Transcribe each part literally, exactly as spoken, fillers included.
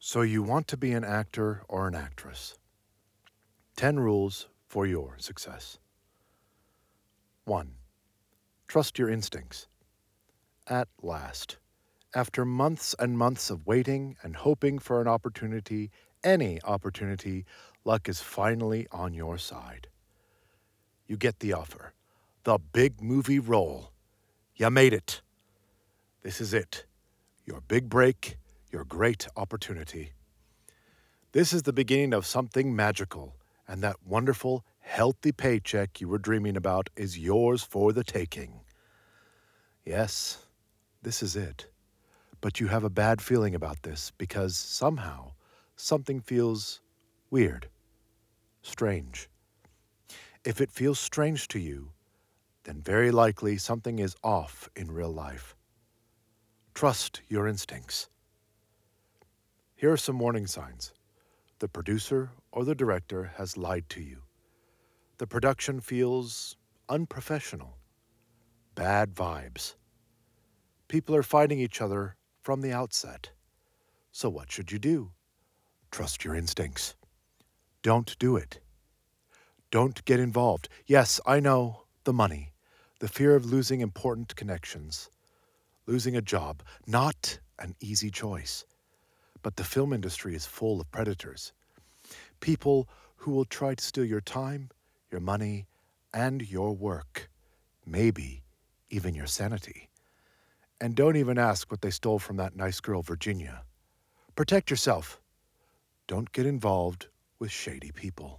So you want to be an actor or an actress. ten rules for your success. one. Trust your instincts. At last, after months and months of waiting and hoping for an opportunity, any opportunity, luck is finally on your side. You get the offer. The big movie role. You made it. This is it. Your big break, your great opportunity. This is the beginning of something magical, and that wonderful, healthy paycheck you were dreaming about is yours for the taking. Yes, this is it. But you have a bad feeling about this because somehow something feels weird, strange. If it feels strange to you, then very likely something is off in real life. Trust your instincts. Here are some warning signs. The producer or the director has lied to you. The production feels unprofessional. Bad vibes. People are fighting each other from the outset. So what should you do? Trust your instincts. Don't do it. Don't get involved. Yes, I know, the money, the fear of losing important connections, losing a job, not an easy choice. But the film industry is full of predators. People who will try to steal your time, your money, and your work. Maybe even your sanity. And don't even ask what they stole from that nice girl, Virginia. Protect yourself. Don't get involved with shady people.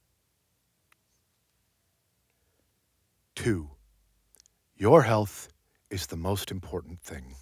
Two, your health is the most important thing.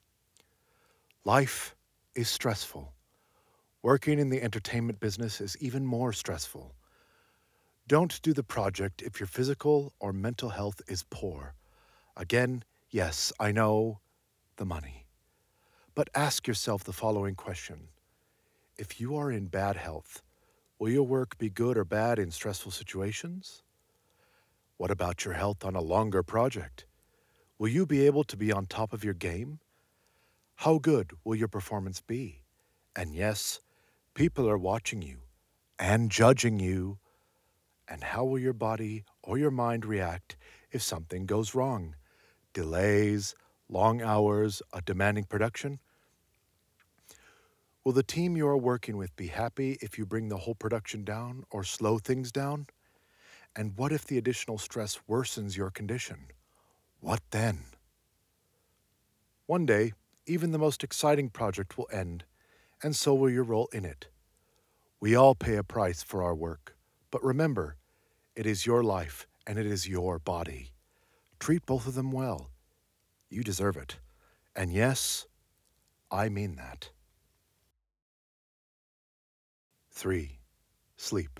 Life is stressful. Working in the entertainment business is even more stressful. Don't do the project if your physical or mental health is poor. Again, yes, I know, the money. But ask yourself the following question. If you are in bad health, will your work be good or bad in stressful situations? What about your health on a longer project? Will you be able to be on top of your game? How good will your performance be? And yes, people are watching you and judging you. And how will your body or your mind react if something goes wrong? Delays, long hours, a demanding production? Will the team you are working with be happy if you bring the whole production down or slow things down? And what if the additional stress worsens your condition? What then? One day, even the most exciting project will end, and so will your role in it. We all pay a price for our work, but remember, it is your life and it is your body. Treat both of them well. You deserve it. And yes, I mean that. Three, sleep.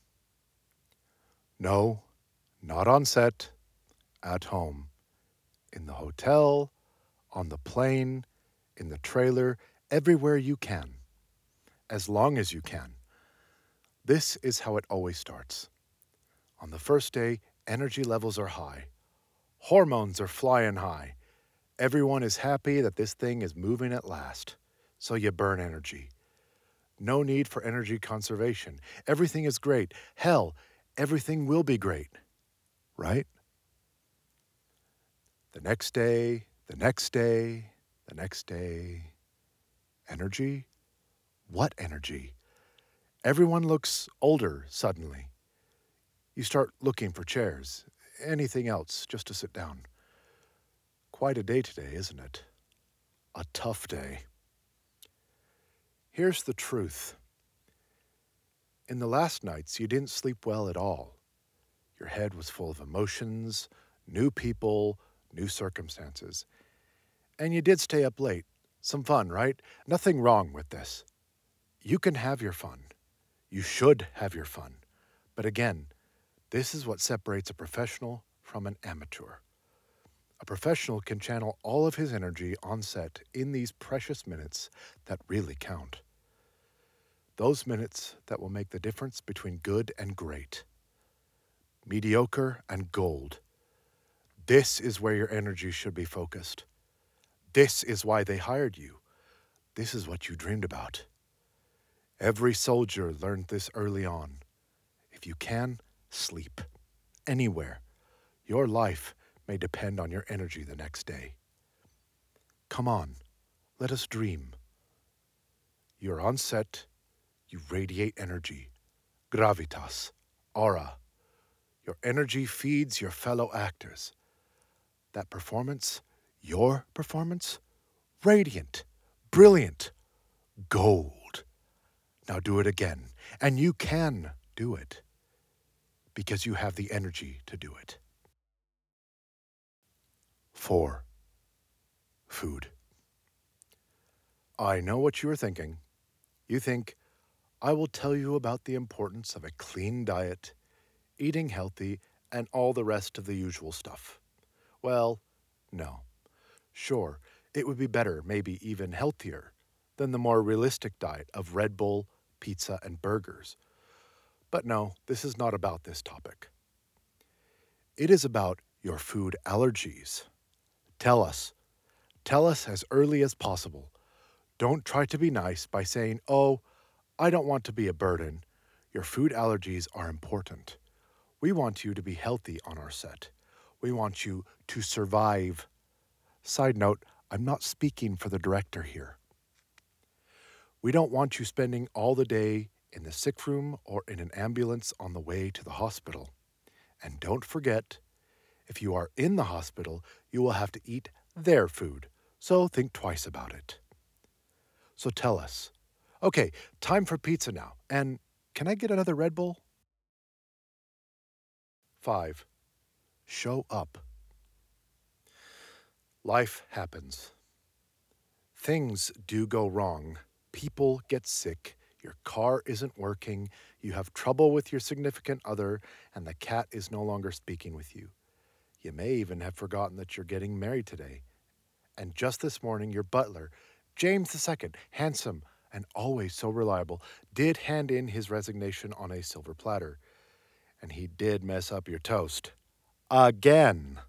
No, not on set, at home, in the hotel, on the plane, in the trailer, everywhere you can, as long as you can. This is how it always starts. On the first day, energy levels are high. Hormones are flying high. Everyone is happy that this thing is moving at last. So you burn energy. No need for energy conservation. Everything is great. Hell, everything will be great. Right? The next day, the next day, the next day. Energy? What energy? Everyone looks older suddenly. You start looking for chairs, anything else just to sit down. Quite a day today, isn't it? A tough day. Here's the truth. In the last nights, you didn't sleep well at all. Your head was full of emotions, new people, new circumstances. And you did stay up late. Some fun, right? Nothing wrong with this. You can have your fun. You should have your fun. But again, this is what separates a professional from an amateur. A professional can channel all of his energy on set in these precious minutes that really count. Those minutes that will make the difference between good and great, mediocre and gold. This is where your energy should be focused. This is why they hired you. This is what you dreamed about. Every soldier learned this early on. If you can, sleep. Anywhere. Your life may depend on your energy the next day. Come on, let us dream. You're on set, you radiate energy, gravitas, aura. Your energy feeds your fellow actors. That performance, your performance, radiant, brilliant, gold. Now do it again, and you can do it because you have the energy to do it. Four, food. I know what you are thinking. You think, I will tell you about the importance of a clean diet, eating healthy, and all the rest of the usual stuff. Well, no. Sure, it would be better, maybe even healthier, than the more realistic diet of Red Bull, pizza, and burgers. But no, this is not about this topic. It is about your food allergies. Tell us. Tell us as early as possible. Don't try to be nice by saying, oh, I don't want to be a burden. Your food allergies are important. We want you to be healthy on our set. We want you to survive. Side note, I'm not speaking for the director here. We don't want you spending all the day in the sick room or in an ambulance on the way to the hospital. And don't forget, if you are in the hospital, you will have to eat their food, so think twice about it. So tell us. Okay, time for pizza now, and can I get another Red Bull? Five, show up. Life happens. Things do go wrong. People get sick. Your car isn't working. You have trouble with your significant other, and the cat is no longer speaking with you. You may even have forgotten that you're getting married today. And just this morning, your butler, James the Second, handsome and always so reliable, did hand in his resignation on a silver platter. And he did mess up your toast. Again.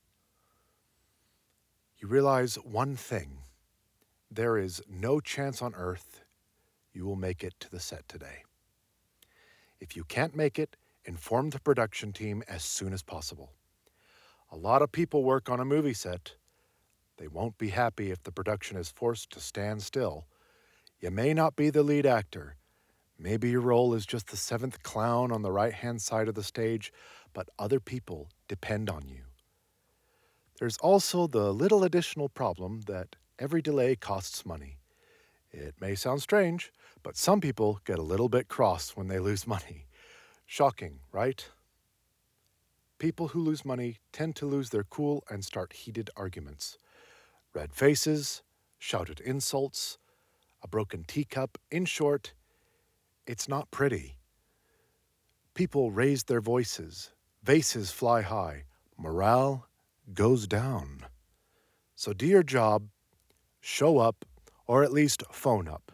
You realize one thing. There is no chance on earth you will make it to the set today. If you can't make it, inform the production team as soon as possible. A lot of people work on a movie set. They won't be happy if the production is forced to stand still. You may not be the lead actor. Maybe your role is just the seventh clown on the right-hand side of the stage, but other people depend on you. There's also the little additional problem that every delay costs money. It may sound strange, but some people get a little bit cross when they lose money. Shocking, right? People who lose money tend to lose their cool and start heated arguments. Red faces, shouted insults, a broken teacup. In short, it's not pretty. People raise their voices, vases fly high, morale goes down. So do your job, show up, or at least phone up.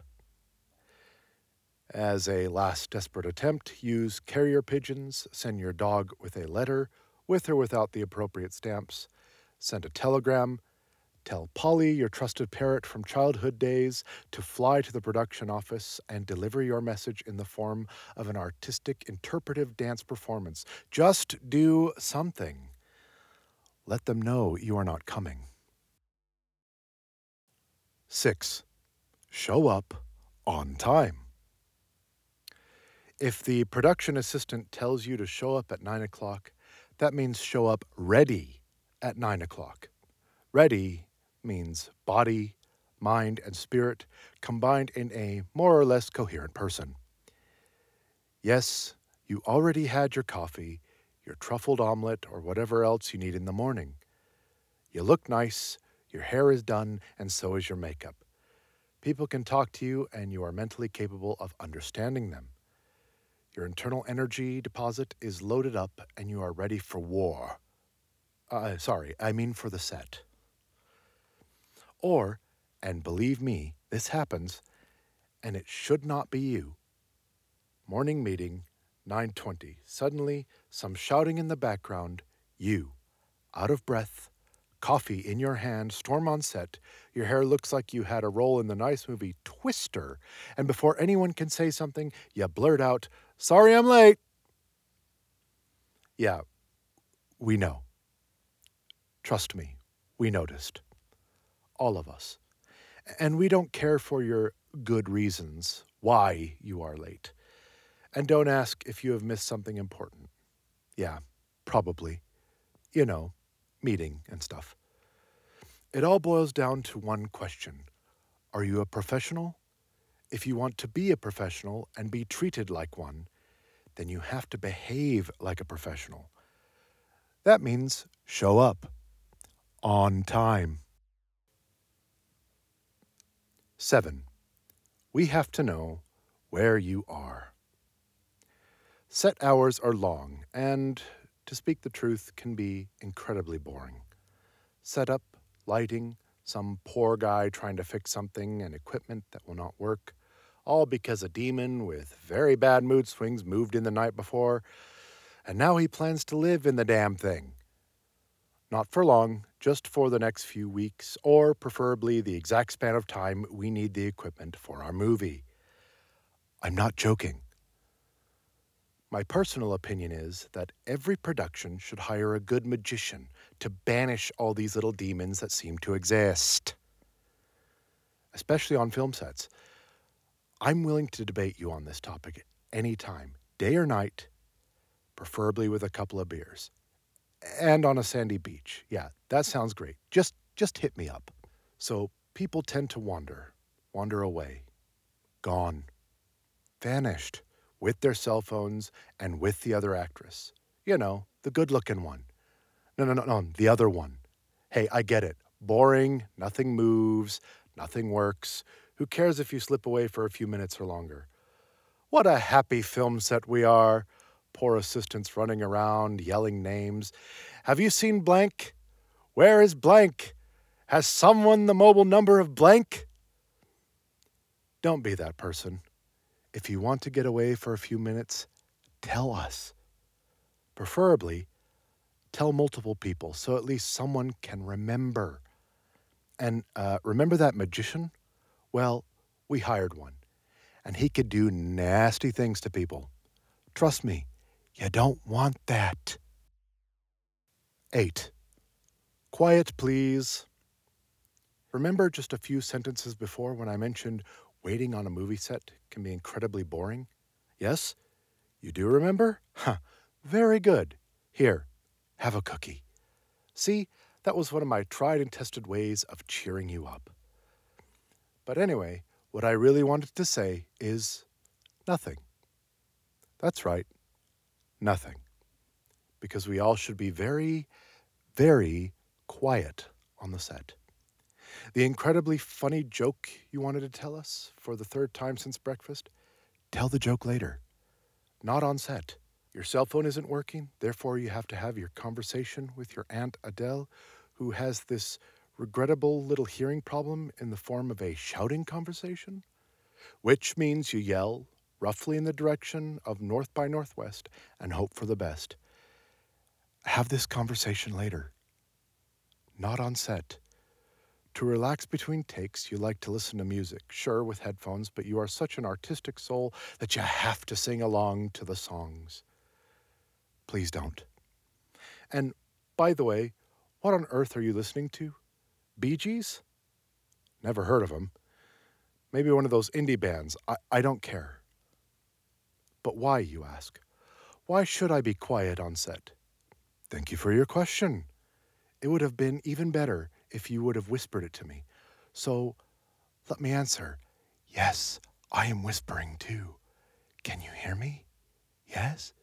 As a last desperate attempt, use carrier pigeons, send your dog with a letter, with or without the appropriate stamps, send a telegram, tell Polly, your trusted parrot from childhood days, to fly to the production office and deliver your message in the form of an artistic interpretive dance performance. Just do something. Let them know you are not coming. Six, show up on time. If the production assistant tells you to show up at nine o'clock, that means show up ready at nine o'clock. Ready means body, mind, and spirit combined in a more or less coherent person. Yes, you already had your coffee, your truffled omelet, or whatever else you need in the morning. You look nice, your hair is done, and so is your makeup. People can talk to you, and you are mentally capable of understanding them. Your internal energy deposit is loaded up, and you are ready for war. Uh, sorry, I mean for the set. Or, and believe me, this happens, and it should not be you. Morning meeting, nine twenty. Suddenly, some shouting in the background. You, out of breath, coffee in your hand, storm on set. Your hair looks like you had a role in the nice movie Twister. And before anyone can say something, you blurt out, "Sorry I'm late." Yeah, we know. Trust me, we noticed. All of us. And we don't care for your good reasons why you are late. And don't ask if you have missed something important. Yeah, probably. You know, meeting and stuff. It all boils down to one question. Are you a professional? If you want to be a professional and be treated like one, then you have to behave like a professional. That means show up on time. Seven, we have to know where you are. Set hours are long and, to speak the truth, can be incredibly boring. Setup, lighting, some poor guy trying to fix something and equipment that will not work, all because a demon with very bad mood swings moved in the night before, and now he plans to live in the damn thing. Not for long, just for the next few weeks, or preferably the exact span of time we need the equipment for our movie. I'm not joking. My personal opinion is that every production should hire a good magician to banish all these little demons that seem to exist. Especially on film sets. I'm willing to debate you on this topic anytime, day or night, preferably with a couple of beers. And on a sandy beach. Yeah, that sounds great. Just just hit me up. So people tend to wander, wander away, gone, vanished, with their cell phones and with the other actress. You know, the good-looking one. No, no, no, no, the other one. Hey, I get it. Boring, nothing moves, nothing works. Who cares if you slip away for a few minutes or longer? What a happy film set we are. Poor assistants running around, yelling names. Have you seen blank? Where is blank? Has someone the mobile number of blank? Don't be that person. If you want to get away for a few minutes, tell us. Preferably, tell multiple people so at least someone can remember. And uh, remember that magician? Well, we hired one, and he could do nasty things to people. Trust me, you don't want that. Eight. Quiet, please. Remember just a few sentences before when I mentioned waiting on a movie set can be incredibly boring? Yes? You do remember? Huh. Very good. Here, have a cookie. See, that was one of my tried and tested ways of cheering you up. But anyway, what I really wanted to say is nothing. That's right, nothing. Because we all should be very, very quiet on the set. The incredibly funny joke you wanted to tell us for the third time since breakfast? Tell the joke later. Not on set. Your cell phone isn't working, therefore you have to have your conversation with your Aunt Adele, who has this regrettable little hearing problem in the form of a shouting conversation, which means you yell roughly in the direction of north by northwest and hope for the best. Have this conversation later. Not on set. To relax between takes, you like to listen to music, sure, with headphones, but you are such an artistic soul that you have to sing along to the songs. Please don't. And, by the way, what on earth are you listening to? Bee Gees? Never heard of them. Maybe one of those indie bands. I, I don't care. But why, you ask? Why should I be quiet on set? Thank you for your question. It would have been even better if you would have whispered it to me. So, let me answer. Yes, I am whispering too. Can you hear me? Yes?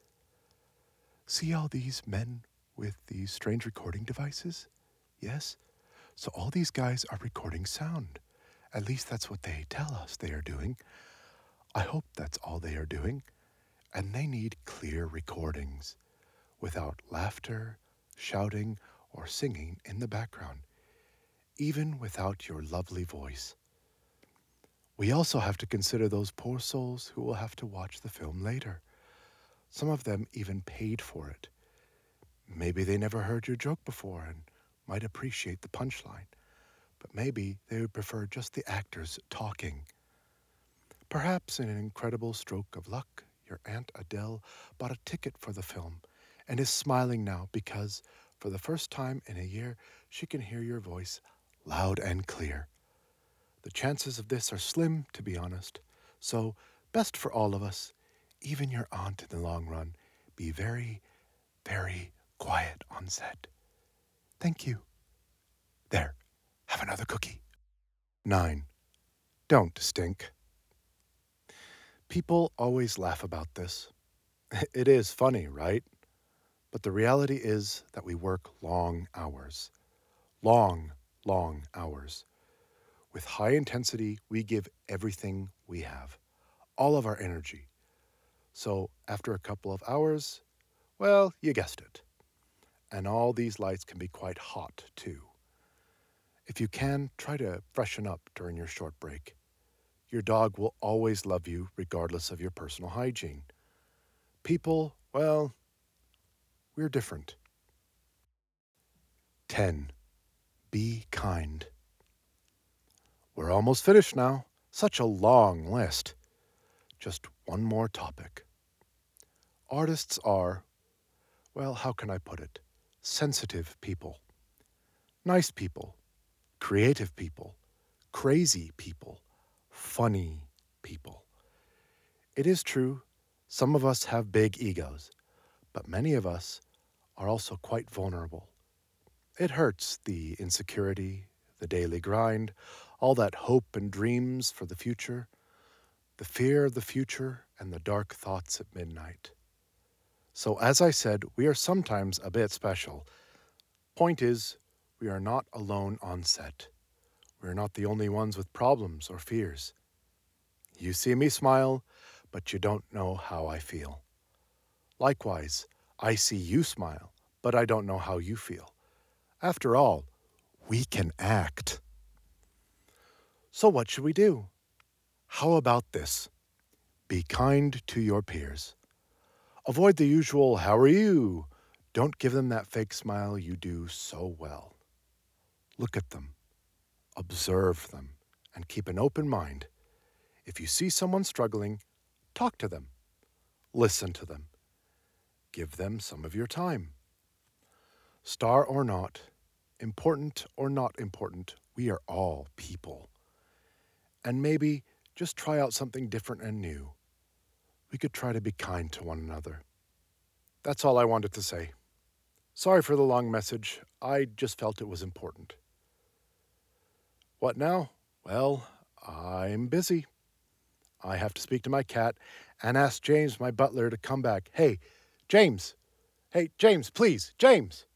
See all these men with these strange recording devices? Yes? So all these guys are recording sound. At least that's what they tell us they are doing. I hope that's all they are doing. And they need clear recordings, without laughter, shouting, or singing in the background, even without your lovely voice. We also have to consider those poor souls who will have to watch the film later. Some of them even paid for it. Maybe they never heard your joke before and might appreciate the punchline, but maybe they would prefer just the actors talking. Perhaps in an incredible stroke of luck, your Aunt Adele bought a ticket for the film and is smiling now because, for the first time in a year, she can hear your voice loud and clear. The chances of this are slim, to be honest, so best for all of us, even your aunt in the long run, be very, very quiet on set. Thank you. There, have another cookie. Nine, don't stink. People always laugh about this. It is funny, right? But the reality is that we work long hours. Long, long hours. With high intensity, we give everything we have, all of our energy. So after a couple of hours, well, you guessed it. And all these lights can be quite hot, too. If you can, try to freshen up during your short break. Your dog will always love you regardless of your personal hygiene. People, well, we're different. ten. Be kind. We're almost finished now. Such a long list. Just one more topic. Artists are, well, how can I put it? Sensitive people. Nice people. Creative people. Crazy people. Funny people. It is true, some of us have big egos, but many of us are also quite vulnerable. It hurts, the insecurity, the daily grind, all that hope and dreams for the future, the fear of the future, and the dark thoughts at midnight. So as I said, we are sometimes a bit special. Point is, we are not alone on set. We are not the only ones with problems or fears. You see me smile, but you don't know how I feel. Likewise, I see you smile, but I don't know how you feel. After all, we can act. So what should we do? How about this? Be kind to your peers. Avoid the usual, how are you? Don't give them that fake smile you do so well. Look at them, observe them, and keep an open mind. If you see someone struggling, talk to them. Listen to them. Give them some of your time. Star or not, important or not important, we are all people. And maybe just try out something different and new. We could try to be kind to one another. That's all I wanted to say. Sorry for the long message. I just felt it was important. What now? Well, I'm busy. I have to speak to my cat and ask James, my butler, to come back. Hey, James! Hey, James, please! James!